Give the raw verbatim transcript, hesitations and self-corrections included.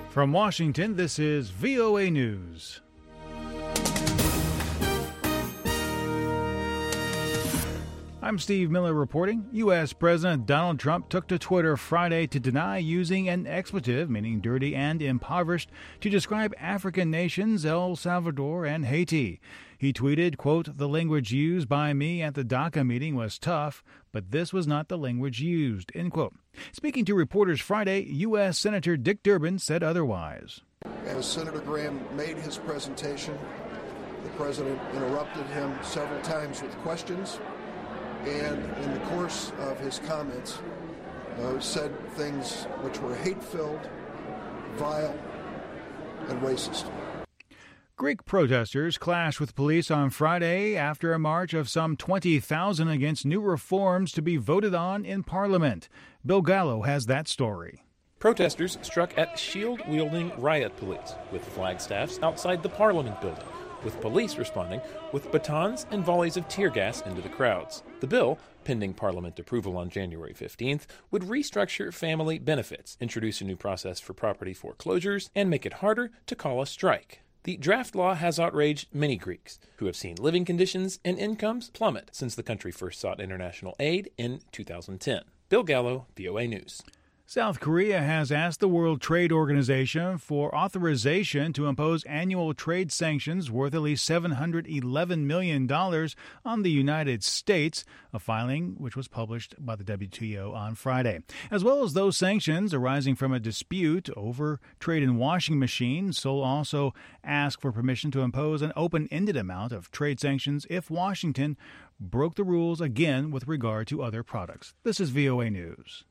From Washington, this is V O A News. I'm Steve Miller reporting. U S. President Donald Trump took to Twitter Friday to deny using an expletive, meaning dirty and impoverished, to describe African nations El Salvador and Haiti. He tweeted, quote, "The language used by me at the DACA meeting was tough, but this was not the language used," end quote. Speaking to reporters Friday, U S. Senator Dick Durbin said otherwise. As Senator Graham made his presentation, the president interrupted him several times with questions, and in the course of his comments, uh, said things which were hate-filled, vile, and racist. Greek protesters clashed with police on Friday after a march of some twenty thousand against new reforms to be voted on in Parliament. Bill Gallo has that story. Protesters struck at shield-wielding riot police with flagstaffs outside the Parliament building, with police responding with batons and volleys of tear gas into the crowds. The bill, pending Parliament approval on January fifteenth, would restructure family benefits, introduce a new process for property foreclosures, and make it harder to call a strike. The draft law has outraged many Greeks, who have seen living conditions and incomes plummet since the country first sought international aid in two thousand ten. Bill Gallo, V O A News. South Korea has asked the World Trade Organization for authorization to impose annual trade sanctions worth at least seven hundred eleven million dollars on the United States, a filing which was published by the W T O on Friday. As well as those sanctions arising from a dispute over trade in washing machines, Seoul also asked for permission to impose an open-ended amount of trade sanctions if Washington broke the rules again with regard to other products. This is V O A News.